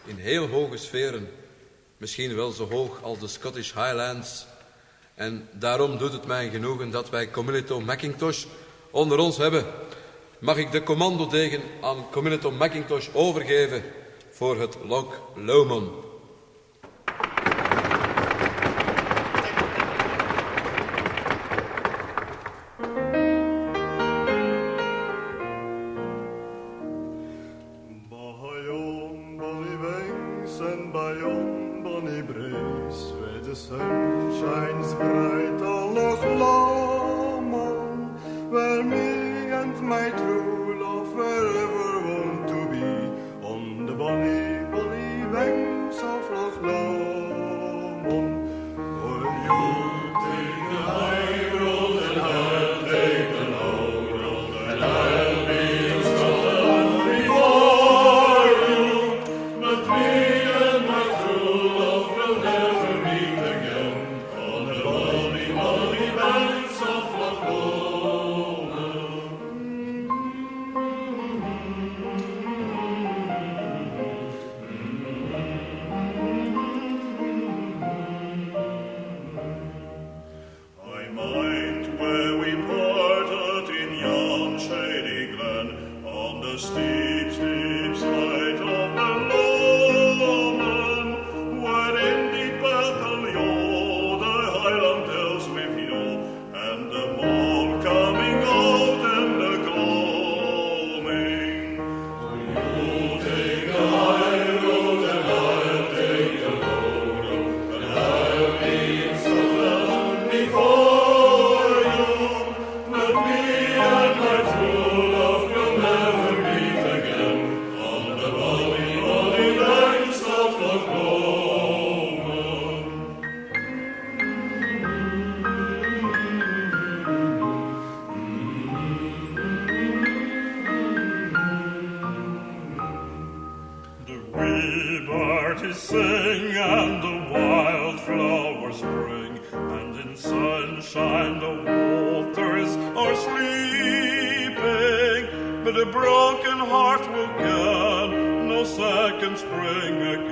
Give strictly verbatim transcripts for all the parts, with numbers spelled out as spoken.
in heel hoge sferen. Misschien wel zo hoog als de Scottish Highlands. En daarom doet het mij genoegen dat wij Comilito Mackintosh onder ons hebben. Mag ik de commandodegen aan Comilito Mackintosh overgeven voor het Loch Lomond.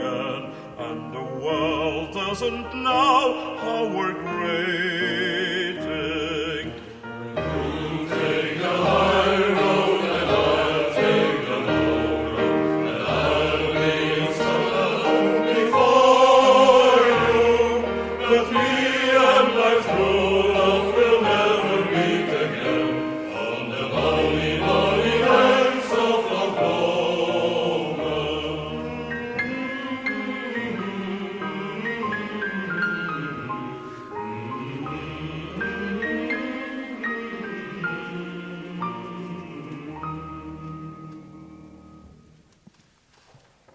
And the world doesn't know how we're great.